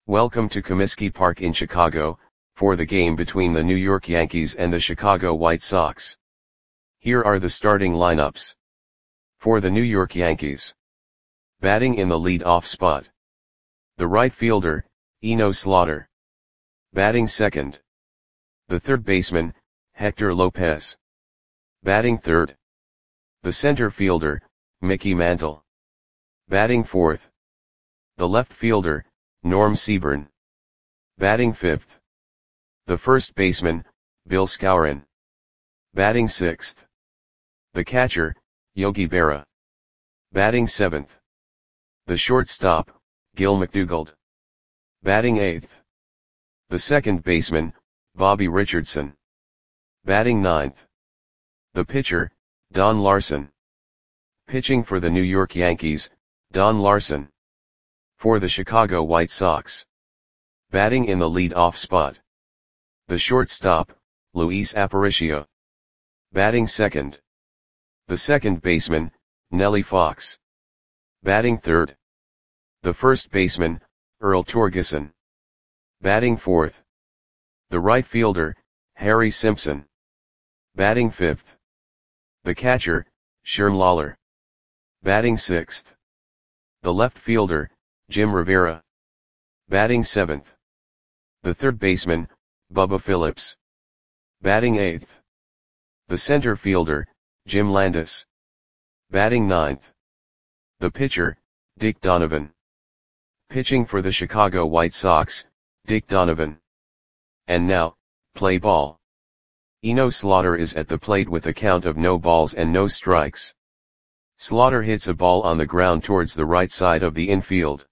Welcome to Comiskey Park in Chicago, for the game between the New York Yankees and the Chicago White Sox. Here are the starting lineups. For the New York Yankees. Batting in the lead-off spot. The right fielder, Eno Slaughter. Batting second. The third baseman, Hector Lopez. Batting third. The center fielder, Mickey Mantle. Batting fourth. The left fielder, Norm Seaburn. Batting fifth. The first baseman, Bill Skowron. Batting sixth. The catcher, Yogi Berra. Batting seventh. The shortstop, Gil McDougald. Batting eighth. The second baseman, Bobby Richardson. Batting ninth. The pitcher, Don Larsen. Pitching for the New York Yankees, Don Larsen. For the Chicago White Sox. Batting in the lead-off spot. The shortstop, Luis Aparicio. Batting second. The second baseman, Nellie Fox. Batting third. The first baseman, Earl Torgeson. Batting fourth. The right fielder, Harry Simpson. Batting fifth. The catcher, Sherm Lawler. Batting sixth. The left fielder, Jim Rivera. Batting seventh. The third baseman, Bubba Phillips. Batting eighth. The center fielder, Jim Landis. Batting ninth. The pitcher, Dick Donovan. Pitching for the Chicago White Sox, Dick Donovan. And now, play ball. Eno Slaughter is at the plate with a count of no balls and no strikes. Slaughter hits a ball on the ground towards the right side of the infield.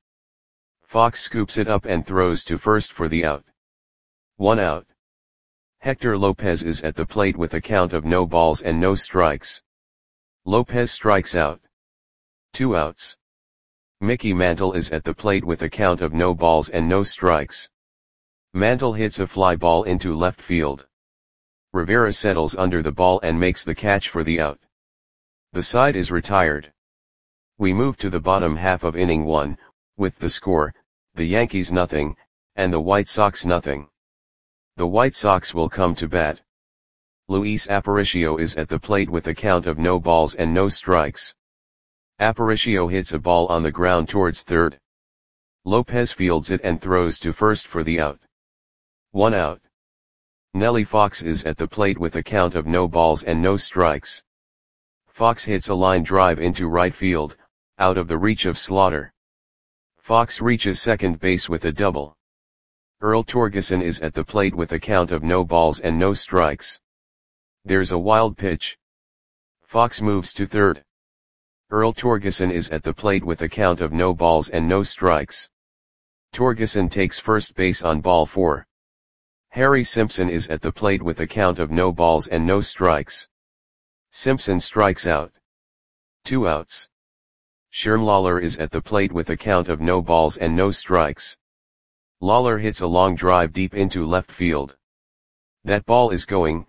Fox scoops it up and throws to first for the out. 1 out. Hector Lopez is at the plate with a count of no balls and no strikes. Lopez strikes out. 2 outs. Mickey Mantle is at the plate with a count of no balls and no strikes. Mantle hits a fly ball into left field. Rivera settles under the ball and makes the catch for the out. The side is retired. We move to the bottom half of inning 1, with the score, the Yankees nothing, and the White Sox nothing. The White Sox will come to bat. Luis Aparicio is at the plate with a count of no balls and no strikes. Aparicio hits a ball on the ground towards third. Lopez fields it and throws to first for the out. 1 out. Nellie Fox is at the plate with a count of no balls and no strikes. Fox hits a line drive into right field, out of the reach of Slaughter. Fox reaches second base with a double. Earl Torgeson is at the plate with a count of no balls and no strikes. There's a wild pitch. Fox moves to third. Earl Torgeson is at the plate with a count of no balls and no strikes. Torgeson takes first base on ball 4. Harry Simpson is at the plate with a count of no balls and no strikes. Simpson strikes out. 2 outs. Sherm Lawler is at the plate with a count of no balls and no strikes. Lawler hits a long drive deep into left field. That ball is gone.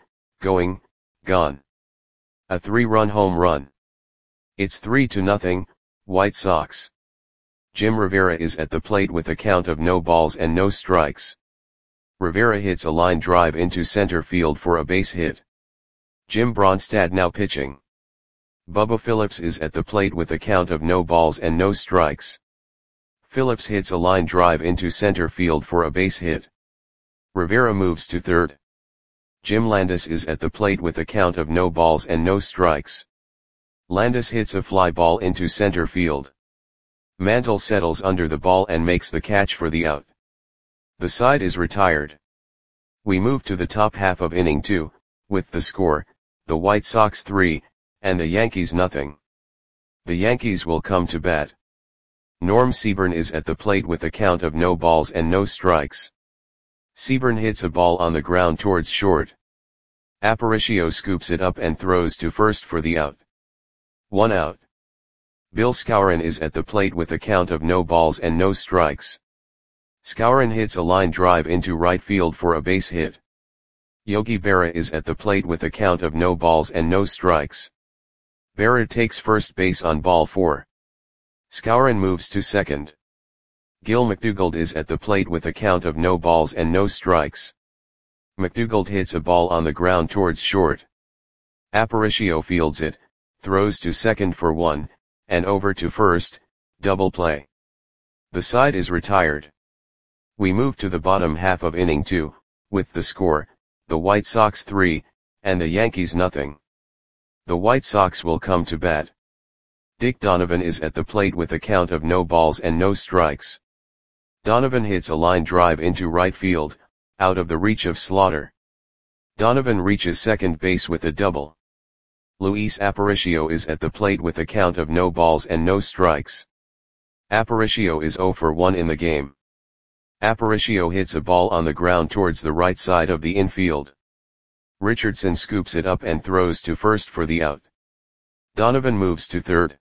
A 3-run home run. It's 3-0, White Sox. Jim Rivera is at the plate with a count of no balls and no strikes. Rivera hits a line drive into center field for a base hit. Jim Bronstad now pitching. Bubba Phillips is at the plate with a count of no balls and no strikes. Phillips hits a line drive into center field for a base hit. Rivera moves to third. Jim Landis is at the plate with a count of no balls and no strikes. Landis hits a fly ball into center field. Mantle settles under the ball and makes the catch for the out. The side is retired. We move to the top half of inning 2, with the score, the White Sox 3, and the Yankees nothing. The Yankees will come to bat. Norm Seaburn is at the plate with a count of no balls and no strikes. Seaburn hits a ball on the ground towards short. Aparicio scoops it up and throws to first for the out. 1 out. Bill Skowron is at the plate with a count of no balls and no strikes. Skowron hits a line drive into right field for a base hit. Yogi Berra is at the plate with a count of no balls and no strikes. Berra takes first base on ball 4. Skowron moves to second. Gil McDougald is at the plate with a count of no balls and no strikes. McDougald hits a ball on the ground towards short. Aparicio fields it, throws to second for one, and over to first, double play. The side is retired. We move to the bottom half of inning 2, with the score, the White Sox 3, and the Yankees nothing. The White Sox will come to bat. Dick Donovan is at the plate with a count of no balls and no strikes. Donovan hits a line drive into right field, out of the reach of Slaughter. Donovan reaches second base with a double. Luis Aparicio is at the plate with a count of no balls and no strikes. Aparicio is 0 for 1 in the game. Aparicio hits a ball on the ground towards the right side of the infield. Richardson scoops it up and throws to first for the out. Donovan moves to third.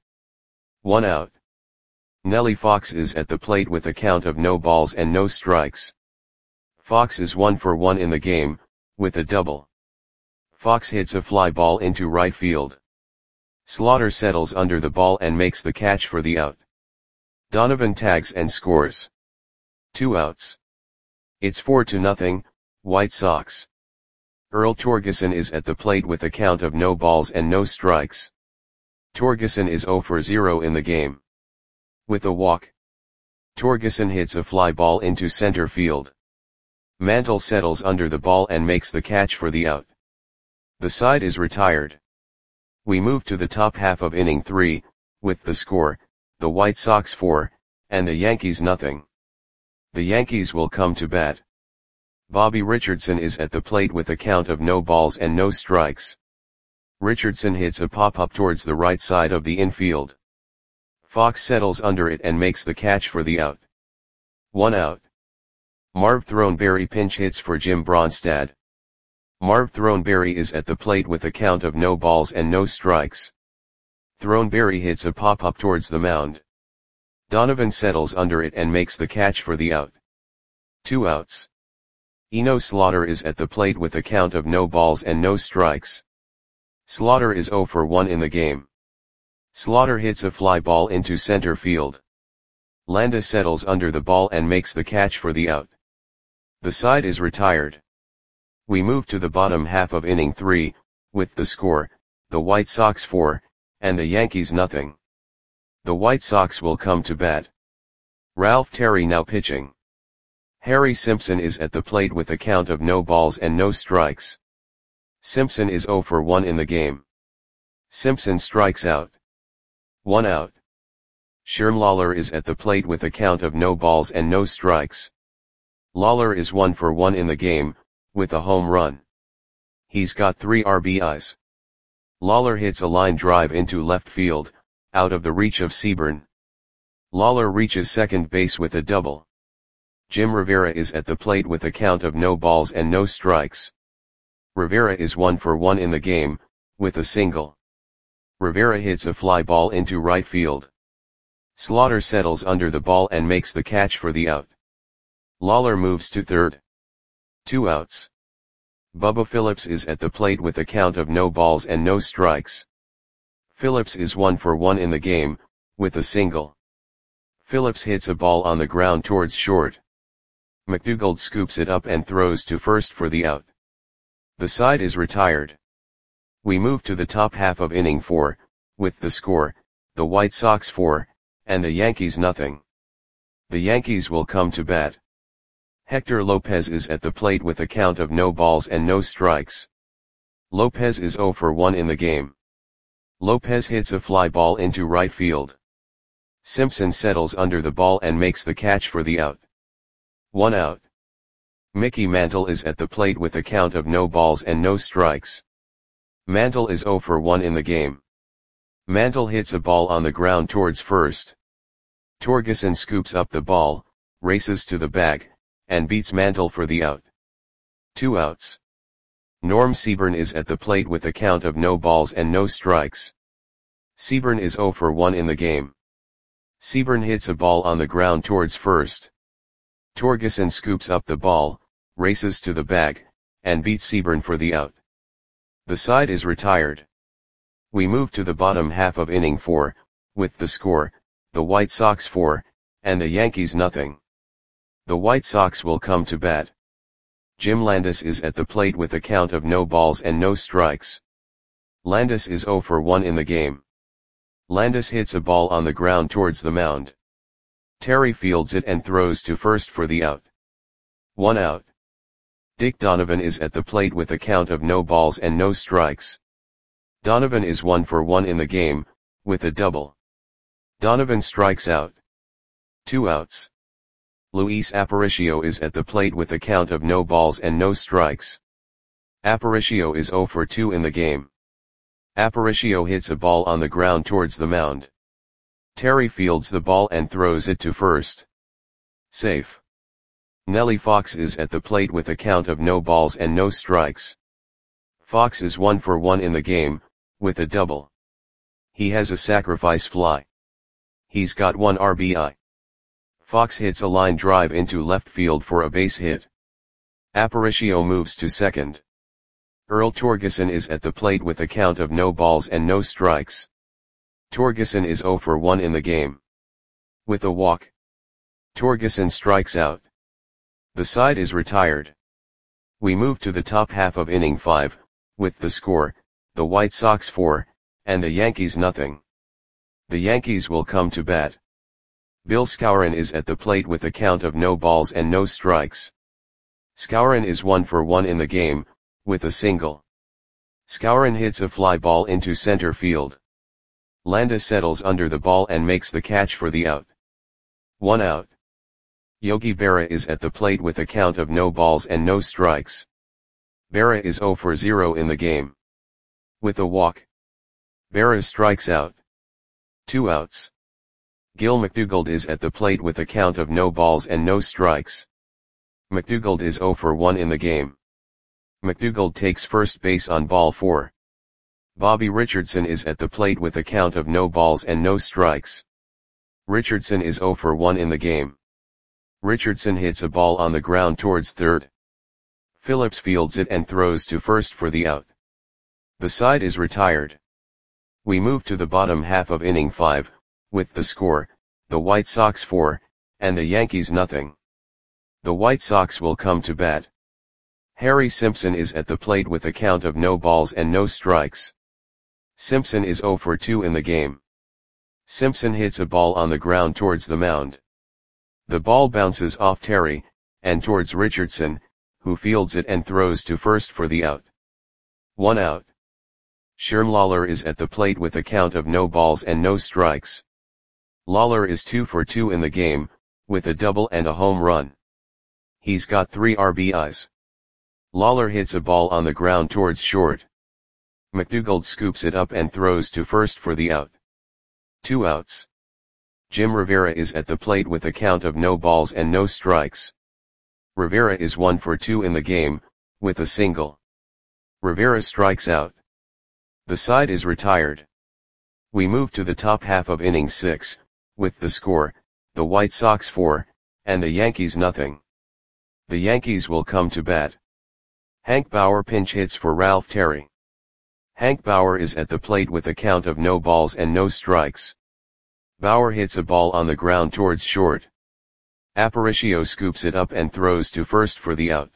1 out. Nellie Fox is at the plate with a count of no balls and no strikes. Fox is 1 for 1 in the game, with a double. Fox hits a fly ball into right field. Slaughter settles under the ball and makes the catch for the out. Donovan tags and scores. 2 outs. It's 4-0, White Sox. Earl Torgeson is at the plate with a count of no balls and no strikes. Torgeson is 0 for 0 in the game. With a walk. Torgeson hits a fly ball into center field. Mantle settles under the ball and makes the catch for the out. The side is retired. We move to the top half of inning 3, with the score, the White Sox 4, and the Yankees nothing. The Yankees will come to bat. Bobby Richardson is at the plate with a count of no balls and no strikes. Richardson hits a pop-up towards the right side of the infield. Fox settles under it and makes the catch for the out. 1 out. Marv Throneberry pinch hits for Jim Bronstad. Marv Throneberry is at the plate with a count of no balls and no strikes. Throneberry hits a pop-up towards the mound. Donovan settles under it and makes the catch for the out. 2 outs. Eno Slaughter is at the plate with a count of no balls and no strikes. Slaughter is 0 for 1 in the game. Slaughter hits a fly ball into center field. Landa settles under the ball and makes the catch for the out. The side is retired. We move to the bottom half of inning 3, with the score, the White Sox 4, and the Yankees nothing. The White Sox will come to bat. Ralph Terry now pitching. Harry Simpson is at the plate with a count of no balls and no strikes. Simpson is 0 for 1 in the game. Simpson strikes out. 1 out. Sherm Lawler is at the plate with a count of no balls and no strikes. Lawler is 1 for 1 in the game, with a home run. He's got 3 RBIs. Lawler hits a line drive into left field, out of the reach of Seaburn. Lawler reaches second base with a double. Jim Rivera is at the plate with a count of no balls and no strikes. Rivera is 1 for 1 in the game, with a single. Rivera hits a fly ball into right field. Slaughter settles under the ball and makes the catch for the out. Lawler moves to third. 2 outs. Bubba Phillips is at the plate with a count of no balls and no strikes. Phillips is 1 for 1 in the game, with a single. Phillips hits a ball on the ground towards short. McDougald scoops it up and throws to first for the out. The side is retired. We move to the top half of inning 4, with the score, the White Sox 4, and the Yankees nothing. The Yankees will come to bat. Hector Lopez is at the plate with a count of no balls and no strikes. Lopez is 0 for 1 in the game. Lopez hits a fly ball into right field. Simpson settles under the ball and makes the catch for the out. 1 out. Mickey Mantle is at the plate with a count of no balls and no strikes. Mantle is 0 for 1 in the game. Mantle hits a ball on the ground towards first. Torgeson scoops up the ball, races to the bag, and beats Mantle for the out. 2 outs. Norm Seaburn is at the plate with a count of no balls and no strikes. Seaburn is 0 for 1 in the game. Seaburn hits a ball on the ground towards first. Torgeson scoops up the ball, races to the bag, and beats Seaburn for the out. The side is retired. We move to the bottom half of inning 4, with the score, the White Sox 4, and the Yankees nothing. The White Sox will come to bat. Jim Landis is at the plate with a count of no balls and no strikes. Landis is 0 for 1 in the game. Landis hits a ball on the ground towards the mound. Terry fields it and throws to first for the out. 1 out. Dick Donovan is at the plate with a count of no balls and no strikes. Donovan is 1 for 1 in the game, with a double. Donovan strikes out. 2 outs. Luis Aparicio is at the plate with a count of no balls and no strikes. Aparicio is 0 for 2 in the game. Aparicio hits a ball on the ground towards the mound. Terry fields the ball and throws it to first. Safe. Nellie Fox is at the plate with a count of no balls and no strikes. Fox is 1 for 1 in the game, with a double. He has a sacrifice fly. He's got 1 RBI. Fox hits a line drive into left field for a base hit. Aparicio moves to second. Earl Torgeson is at the plate with a count of no balls and no strikes. Torgeson is 0 for 1 in the game. With a walk. Torgeson strikes out. The side is retired. We move to the top half of inning 5, with the score, the White Sox 4, and the Yankees nothing. The Yankees will come to bat. Bill Skowron is at the plate with a count of no balls and no strikes. Skowron is 1 for 1 in the game, with a single. Skowron hits a fly ball into center field. Landis settles under the ball and makes the catch for the out. 1 out. Yogi Berra is at the plate with a count of no balls and no strikes. Berra is 0 for 0 in the game. With a walk. Berra strikes out. 2 outs. Gil McDougald is at the plate with a count of no balls and no strikes. McDougald is 0 for 1 in the game. McDougald takes first base on ball 4. Bobby Richardson is at the plate with a count of no balls and no strikes. Richardson is 0 for 1 in the game. Richardson hits a ball on the ground towards third. Phillips fields it and throws to first for the out. The side is retired. We move to the bottom half of inning 5, with the score, the White Sox 4, and the Yankees nothing. The White Sox will come to bat. Harry Simpson is at the plate with a count of no balls and no strikes. Simpson is 0 for 2 in the game. Simpson hits a ball on the ground towards the mound. The ball bounces off Terry, and towards Richardson, who fields it and throws to first for the out. 1 out. Sherm Lawler is at the plate with a count of no balls and no strikes. Lawler is 2 for 2 in the game, with a double and a home run. He's got 3 RBIs. Lawler hits a ball on the ground towards short. McDougald scoops it up and throws to first for the out. 2 outs. Jim Rivera is at the plate with a count of no balls and no strikes. Rivera is 1 for 2 in the game, with a single. Rivera strikes out. The side is retired. We move to the top half of inning 6, with the score, the White Sox 4, and the Yankees nothing. The Yankees will come to bat. Hank Bauer pinch hits for Ralph Terry. Hank Bauer is at the plate with a count of no balls and no strikes. Bauer hits a ball on the ground towards short. Aparicio scoops it up and throws to first for the out.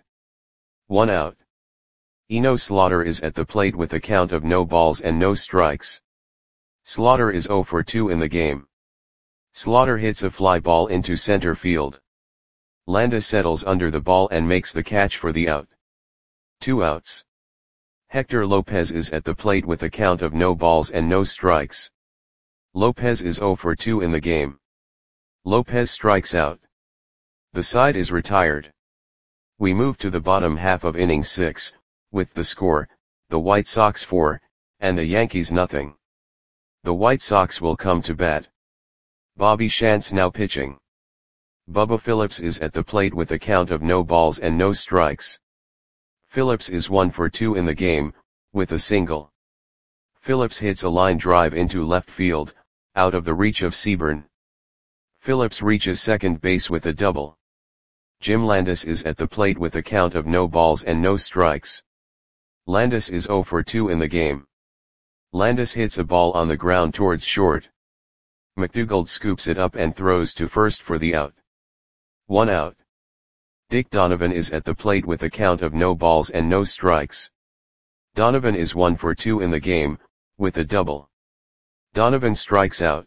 1 out. Eno Slaughter is at the plate with a count of no balls and no strikes. Slaughter is 0 for 2 in the game. Slaughter hits a fly ball into center field. Landis settles under the ball and makes the catch for the out. 2 outs. Hector Lopez is at the plate with a count of no balls and no strikes. Lopez is 0 for 2 in the game. Lopez strikes out. The side is retired. We move to the bottom half of inning 6, with the score, the White Sox 4, and the Yankees nothing. The White Sox will come to bat. Bobby Shantz now pitching. Bubba Phillips is at the plate with a count of no balls and no strikes. Phillips is 1 for 2 in the game, with a single. Phillips hits a line drive into left field, out of the reach of Seaburn. Phillips reaches second base with a double. Jim Landis is at the plate with a count of no balls and no strikes. Landis is 0 for 2 in the game. Landis hits a ball on the ground towards short. McDougald scoops it up and throws to first for the out. 1 out. Dick Donovan is at the plate with a count of no balls and no strikes. Donovan is 1 for 2 in the game, with a double. Donovan strikes out.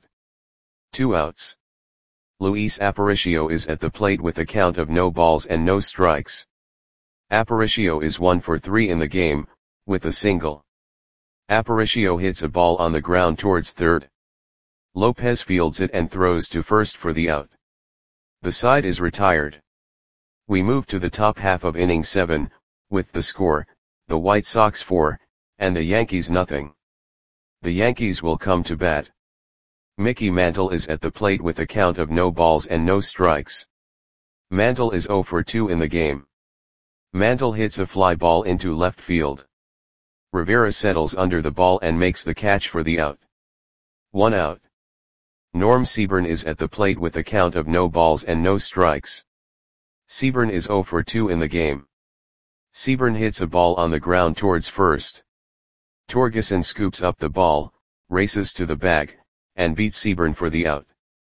2 outs. Luis Aparicio is at the plate with a count of no balls and no strikes. Aparicio is 1 for 3 in the game, with a single. Aparicio hits a ball on the ground towards third. Lopez fields it and throws to first for the out. The side is retired. We move to the top half of inning 7, with the score, the White Sox 4, and the Yankees nothing. The Yankees will come to bat. Mickey Mantle is at the plate with a count of no balls and no strikes. Mantle is 0 for 2 in the game. Mantle hits a fly ball into left field. Rivera settles under the ball and makes the catch for the out. 1 out. Norm Seaburn is at the plate with a count of no balls and no strikes. Seaburn is 0 for 2 in the game. Seaburn hits a ball on the ground towards first. Torgeson scoops up the ball, races to the bag, and beats Seaburn for the out.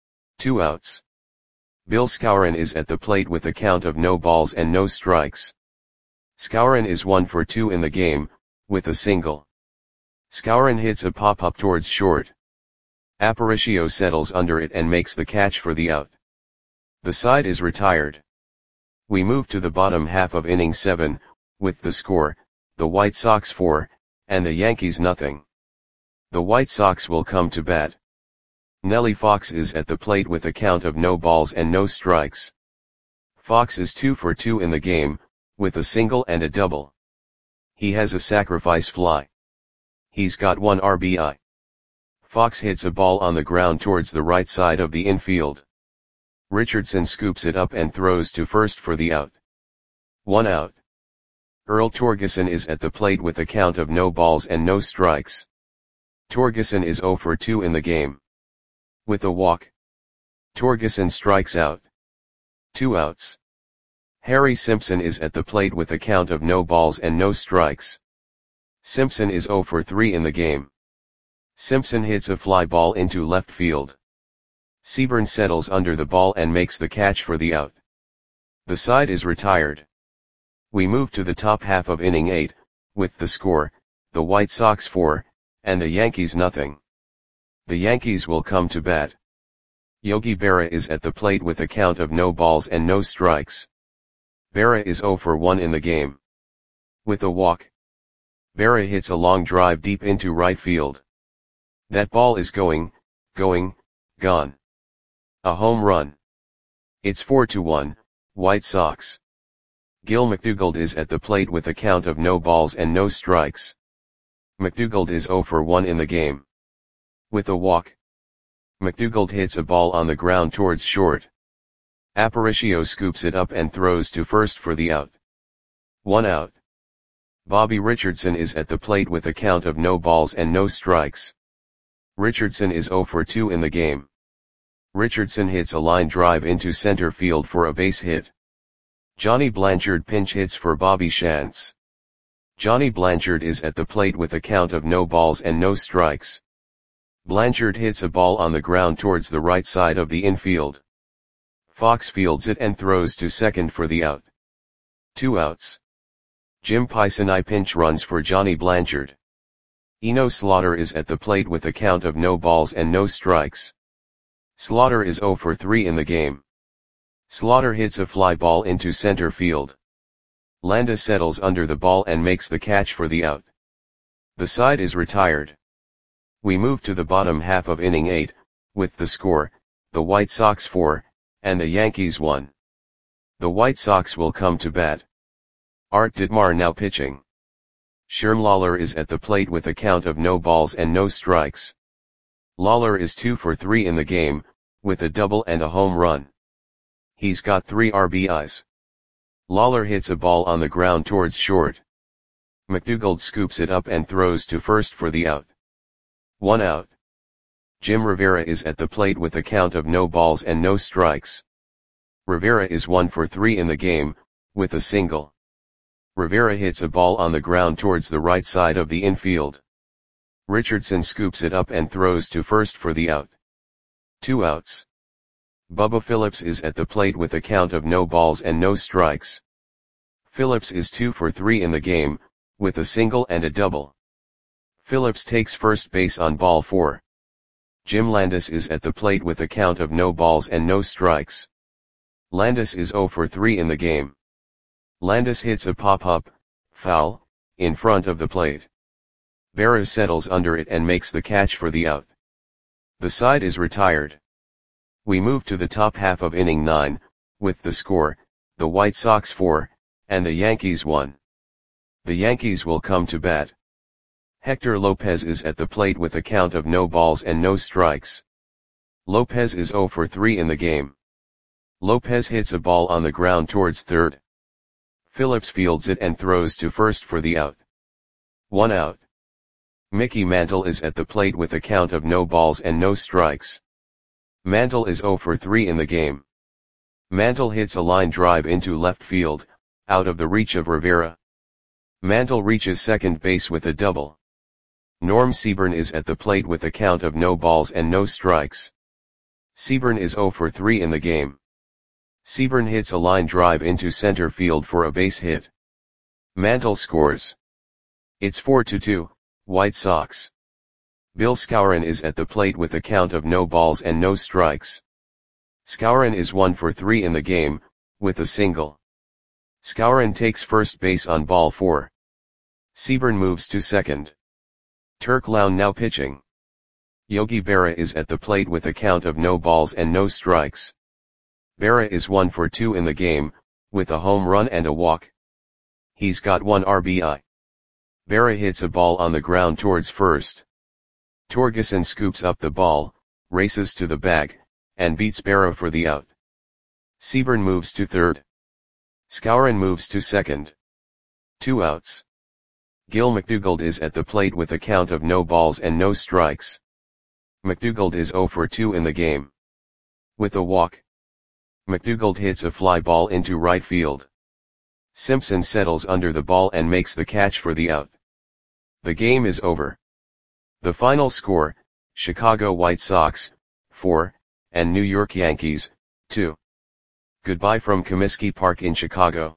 2 outs. Bill Skowron is at the plate with a count of no balls and no strikes. Skowron is 1 for 2 in the game, with a single. Skowron hits a pop-up towards short. Aparicio settles under it and makes the catch for the out. The side is retired. We move to the bottom half of inning 7, with the score, the White Sox 4, and the Yankees nothing. The White Sox will come to bat. Nellie Fox is at the plate with a count of no balls and no strikes. Fox is 2 for 2 in the game, with a single and a double. He has a sacrifice fly. He's got 1 RBI. Fox hits a ball on the ground towards the right side of the infield. Richardson scoops it up and throws to first for the out. 1 out. Earl Torgeson is at the plate with a count of no balls and no strikes. Torgeson is 0 for 2 in the game. With a walk. Torgeson strikes out. 2 outs. Harry Simpson is at the plate with a count of no balls and no strikes. Simpson is 0 for 3 in the game. Simpson hits a fly ball into left field. Seaburn settles under the ball and makes the catch for the out. The side is retired. We move to the top half of inning 8, with the score, the White Sox 4, and the Yankees nothing. The Yankees will come to bat. Yogi Berra is at the plate with a count of no balls and no strikes. Berra is 0 for 1 in the game. With a walk. Berra hits a long drive deep into right field. That ball is gone. A home run. It's 4-1, White Sox. Gil McDougald is at the plate with a count of no balls and no strikes. McDougald is 0 for 1 in the game. With a walk. McDougald hits a ball on the ground towards short. Aparicio scoops it up and throws to first for the out. 1 out. Bobby Richardson is at the plate with a count of no balls and no strikes. Richardson is 0 for 2 in the game. Richardson hits a line drive into center field for a base hit. Johnny Blanchard pinch hits for Bobby Shantz. Johnny Blanchard is at the plate with a count of no balls and no strikes. Blanchard hits a ball on the ground towards the right side of the infield. Fox fields it and throws to second for the out. 2 outs. Jim Pisani pinch runs for Johnny Blanchard. Eno Slaughter is at the plate with a count of no balls and no strikes. Slaughter is 0 for 3 in the game. Slaughter hits a fly ball into center field. Landa settles under the ball and makes the catch for the out. The side is retired. We move to the bottom half of inning 8, with the score, the White Sox 4, and the Yankees 1. The White Sox will come to bat. Art Ditmar now pitching. Sherm Lawler is at the plate with a count of no balls and no strikes. Lawler is 2 for 3 in the game, with a double and a home run. He's got 3 RBIs. Lawler hits a ball on the ground towards short. McDougald scoops it up and throws to first for the out. 1 out. Jim Rivera is at the plate with a count of no balls and no strikes. Rivera is 1 for 3 in the game, with a single. Rivera hits a ball on the ground towards the right side of the infield. Richardson scoops it up and throws to first for the out. 2 outs. Bubba Phillips is at the plate with a count of no balls and no strikes. Phillips is 2 for 3 in the game, with a single and a double. Phillips takes first base on ball 4. Jim Landis is at the plate with a count of no balls and no strikes. Landis is 0 for 3 in the game. Landis hits a pop-up, foul, in front of the plate. Berra settles under it and makes the catch for the out. The side is retired. We move to the top half of inning 9, with the score, the White Sox 4, and the Yankees 1. The Yankees will come to bat. Hector Lopez is at the plate with a count of no balls and no strikes. Lopez is 0 for 3 in the game. Lopez hits a ball on the ground towards third. Phillips fields it and throws to first for the out. 1 out. Mickey Mantle is at the plate with a count of no balls and no strikes. Mantle is 0 for 3 in the game. Mantle hits a line drive into left field, out of the reach of Rivera. Mantle reaches second base with a double. Norm Seaborn is at the plate with a count of no balls and no strikes. Seaborn is 0 for 3 in the game. Seaborn hits a line drive into center field for a base hit. Mantle scores. It's 4-2, White Sox. Bill Skowron is at the plate with a count of no balls and no strikes. Skowron is 1 for 3 in the game, with a single. Skowron takes first base on ball 4. Seaborn moves to second. Turk Lown now pitching. Yogi Berra is at the plate with a count of no balls and no strikes. Berra is 1 for 2 in the game, with a home run and a walk. He's got 1 RBI. Berra hits a ball on the ground towards first. Torgeson scoops up the ball, races to the bag, and beats Berra for the out. Seaborn moves to third. Skowron moves to second. 2 outs. Gil McDougald is at the plate with a count of no balls and no strikes. McDougald is 0 for 2 in the game. With a walk. McDougald hits a fly ball into right field. Simpson settles under the ball and makes the catch for the out. The game is over. The final score, Chicago White Sox, 4, and New York Yankees, 2. Goodbye from Comiskey Park in Chicago.